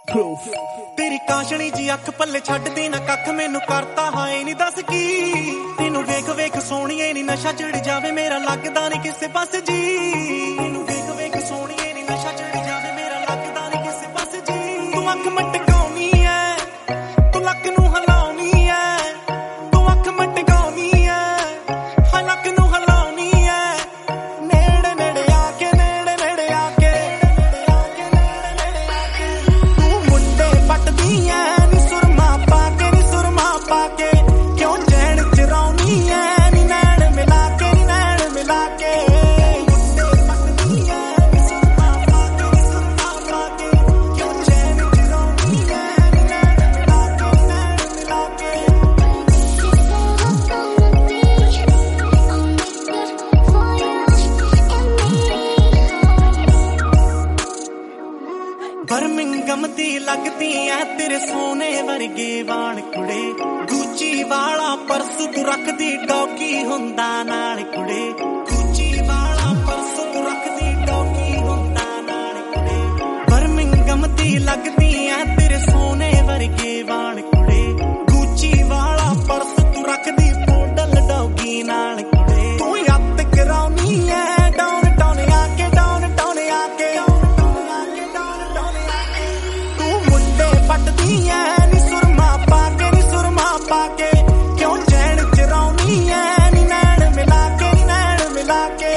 तेरी काशनी जी अख पल्ले छड्डदी ना कख मैनू करता हाए नी दस की तेनू वेख वेख सोहणीए नी नशा चढ़ जावे मेरा लगदा नहीं किसे पास जी तेनू वेख वेख सोहणीए नी नशा चढ़ जावे मेरा लगदा नहीं किसे पास जी तू अख मटकाउणी ऐ तू लक नू हिलाउणी ऐ तू अख मटकाउणी ऐ हां लक नू हिलाउणी ऐ नेड़े नेड़े आके नेड़े नेड़े आके तू मुंडे पटदी ऐ नी सुरमा पाके क्यों चैन चराउणी ऐ नी नैन मिला के क्यों चैन चराउणी ऐ नी नैन मिला के बर्मिंघम दी लगदी ऐ तेरे सोने वर्गे वाल कुड़े गुची वाला पर्स तू रखदी डॉगी हुंदा नाल कुड़े गुची वाला पर्स तू रखदी डॉगी हुंदा नाल कुड़े बर्मिंघम दी लगदी ऐ तेरे सोने वर्गे वाल कुड़े गुची वाला पर्स तू रखदी पोडल डॉगी नाल कुड़े तू याद कराउणी ऐ डाउन डाउन आके पटदी ऐ नी सुरमा पाके क्यों चैन चराउणी ऐ नी नैन मिला के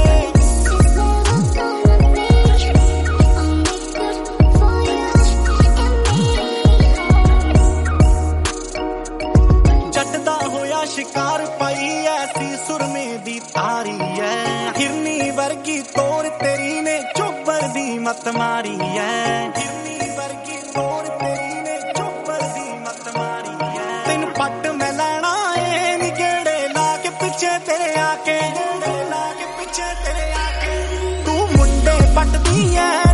जट दा होया शिकार पाई ऐसी सुरमे दी तारी ऐ हिरनी वर्गी तोर तेरी ने चोपर दी मत मारी ऐ हिरनी वर्गी तोर तेरी ने चोपर दी मत मारी ऐ तेन पट मैं लैना ऐ नी गेड़े ला के पिछे तेरे आके तू मुंडे पटदी ऐ